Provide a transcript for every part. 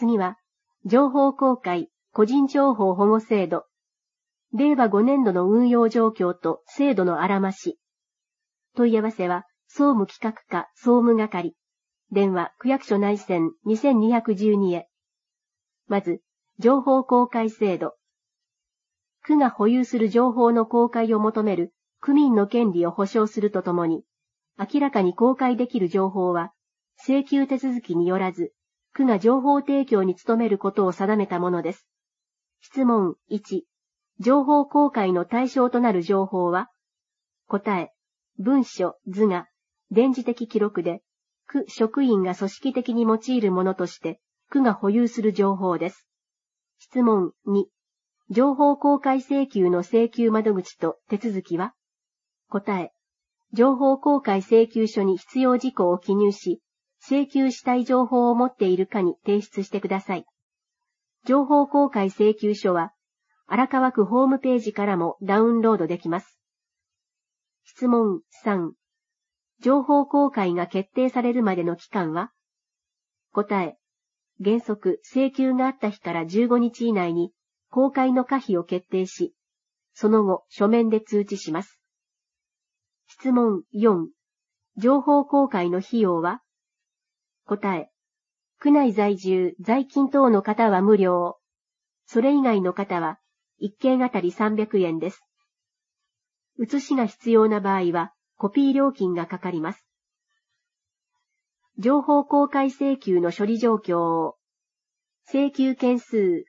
次は、情報公開、個人情報保護制度。令和5年度の運用状況と制度のあらまし。問い合わせは、総務企画課総務係。電話、区役所内線2212へ。まず、情報公開制度。区が保有する情報の公開を求める区民の権利を保障するとともに、明らかに公開できる情報は、請求手続きによらず、区が情報提供に努めることを定めたものです。質問1。情報公開の対象となる情報は、答え、文書、図画、電磁的記録で、区職員が組織的に用いるものとして、区が保有する情報です。質問2。情報公開請求の請求窓口と手続きは、答え、情報公開請求書に必要事項を記入し、請求したい情報を持っているかに提出してください。情報公開請求書は、荒川区ホームページからもダウンロードできます。質問3。情報公開が決定されるまでの期間は、答え、原則請求があった日から15日以内に公開の可否を決定し、その後書面で通知します。質問4。情報公開の費用は、答え、区内在住、在勤等の方は無料。それ以外の方は1件あたり300円です。写しが必要な場合はコピー料金がかかります。情報公開請求の処理状況。請求件数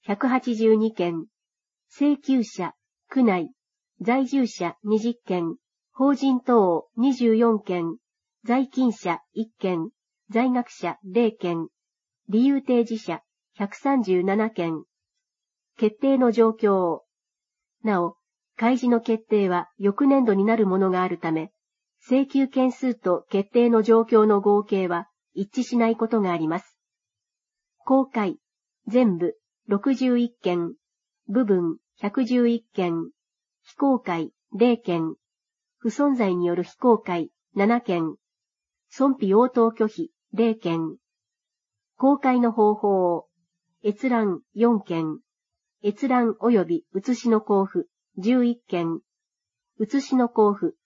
182件。請求者、区内、在住者20件。法人等24件。在勤者1件。在学者0件。理由提示者137件。決定の状況。なお、開示の決定は翌年度になるものがあるため、請求件数と決定の状況の合計は一致しないことがあります。公開、全部61件、部分111件、非公開0件、不存在による非公開7件、損否応答拒否0件、公開の方法、閲覧4件、閲覧及び写しの交付11件、写しの交付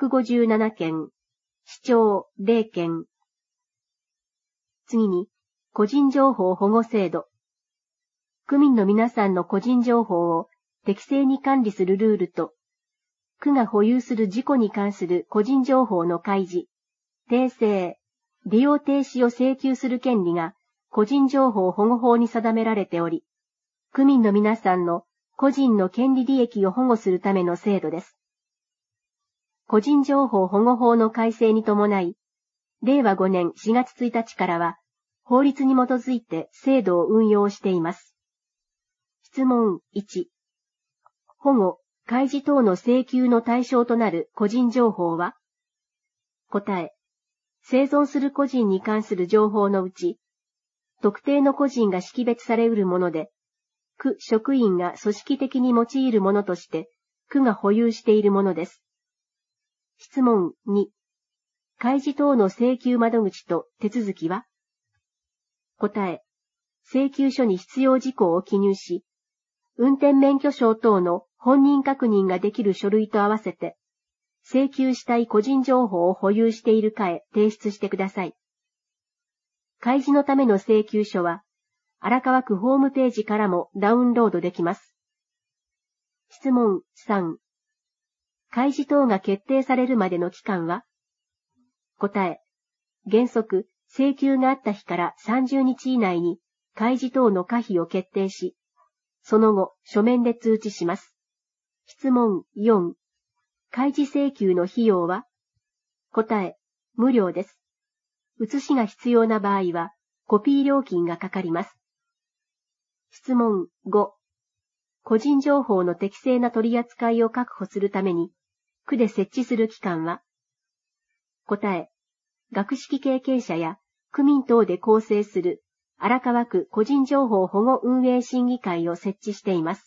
157件、視聴0件。次に、個人情報保護制度。区民の皆さんの個人情報を適正に管理するルールと、区が保有する事項に関する個人情報の開示、訂正、利用停止を請求する権利が個人情報保護法に定められており、区民の皆さんの個人の権利利益を保護するための制度です。個人情報保護法の改正に伴い、令和5年4月1日からは、法律に基づいて制度を運用しています。質問1。保護、開示等の請求の対象となる個人情報は、答え、生存する個人に関する情報のうち、特定の個人が識別されうるもので、区職員が組織的に用いるものとして、区が保有しているものです。質問2。開示等の請求窓口と手続きは、答え、請求書に必要事項を記入し、運転免許証等の本人確認ができる書類と合わせて、請求したい個人情報を保有しているかへ提出してください。開示のための請求書は、荒川区ホームページからもダウンロードできます。質問3。開示等が決定されるまでの期間は、答え、原則、請求があった日から30日以内に開示等の可否を決定し、その後、書面で通知します。質問4。開示請求の費用は、答え、無料です。写しが必要な場合は、コピー料金がかかります。質問5。個人情報の適正な取り扱いを確保するために、区で設置する機関は、答え、学識経験者や区民等で構成する荒川区個人情報保護運営審議会を設置しています。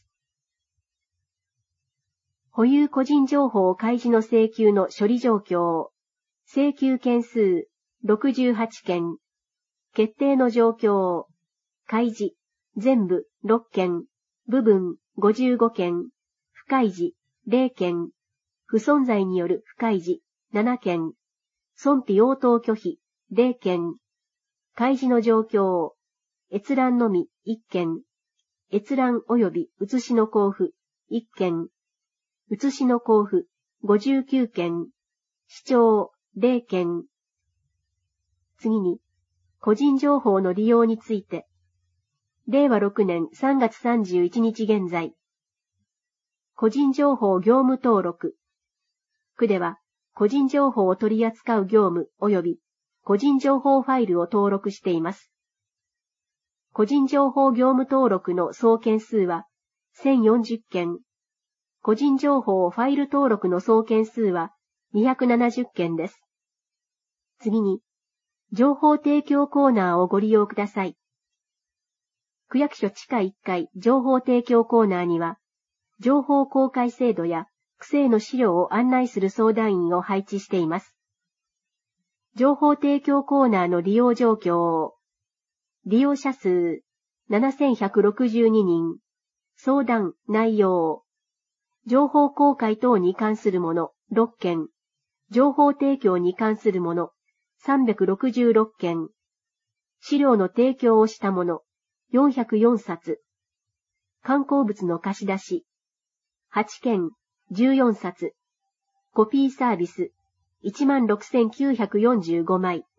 保有個人情報開示の請求の処理状況、請求件数68件、決定の状況、 開示、全部6件、部分55件、不開示0件、不存在による不開示7件、損否応答拒否0件、開示の状況、閲覧のみ1件、閲覧及び写しの交付1件、写しの交付59件、視聴0件。次に、個人情報の利用について、令和6年3月31日現在、個人情報業務登録。区では、個人情報を取り扱う業務及び個人情報ファイルを登録しています。個人情報業務登録の総件数は1040件。個人情報ファイル登録の総件数は270件です。次に、情報提供コーナーをご利用ください。区役所地下1階情報提供コーナーには、情報公開制度や区政の資料を案内する相談員を配置しています。情報提供コーナーの利用状況。利用者数7162人。相談内容。情報公開等に関するもの6件。情報提供に関するもの366件。資料の提供をしたもの404冊。刊行物の貸し出し8件14冊。コピーサービス16,945枚。